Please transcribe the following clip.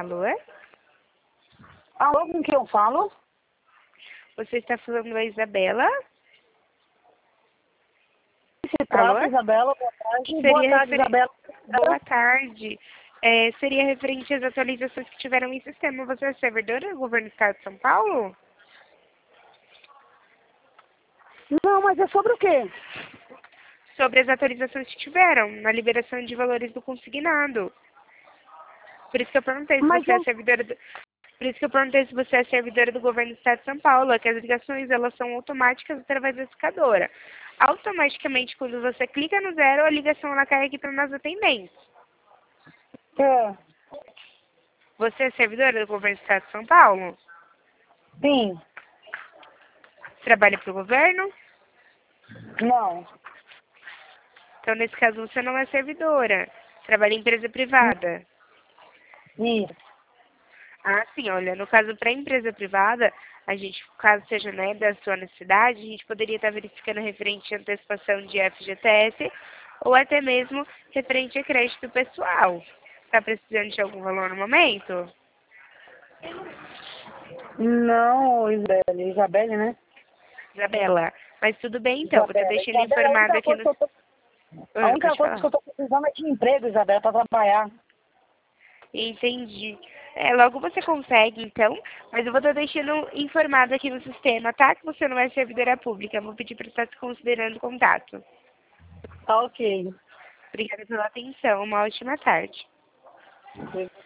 Alô? Alô, com quem eu falo? Você está falando com a Isabela? Se Alô? trata, Isabela, boa tarde. Seria Boa tarde, Isabela. Boa tarde. Seria referente às atualizações que tiveram em sistema. Você é servidora do governo do estado de São Paulo? Não, mas é sobre o quê? Sobre as atualizações que tiveram na liberação de valores do consignado. Por isso que eu perguntei se Mas você é eu... servidora do... Por isso que eu perguntei se você é servidora do governo do estado de São Paulo, é que as ligações elas são automáticas através da discadora. Automaticamente, quando você clica no 0, a ligação ela cai aqui para nós atendentes. É, Você é servidora do governo do estado de São Paulo? sim, Trabalha para o governo? não, Então, nesse caso, você não é servidora. Trabalha em empresa privada. isso. Ah, sim, olha, no caso para empresa privada, a gente, caso seja, né, da sua necessidade, a gente poderia estar verificando referente à antecipação de FGTS ou até mesmo referente a crédito pessoal. Está precisando de algum valor no momento? Não, Isabelle, né? Isabela, mas tudo bem então, vou estar Isabela, deixando Isabela, informado aqui no... a única Pode coisa que falar. eu tô precisando é de emprego, Isabela, para trabalhar. Entendi. Logo você consegue, então, mas eu vou estar deixando informado aqui no sistema, tá? Que você não é servidora pública. Eu vou pedir para estar considerando o contato. Tá ok. Obrigada pela atenção. Uma ótima tarde.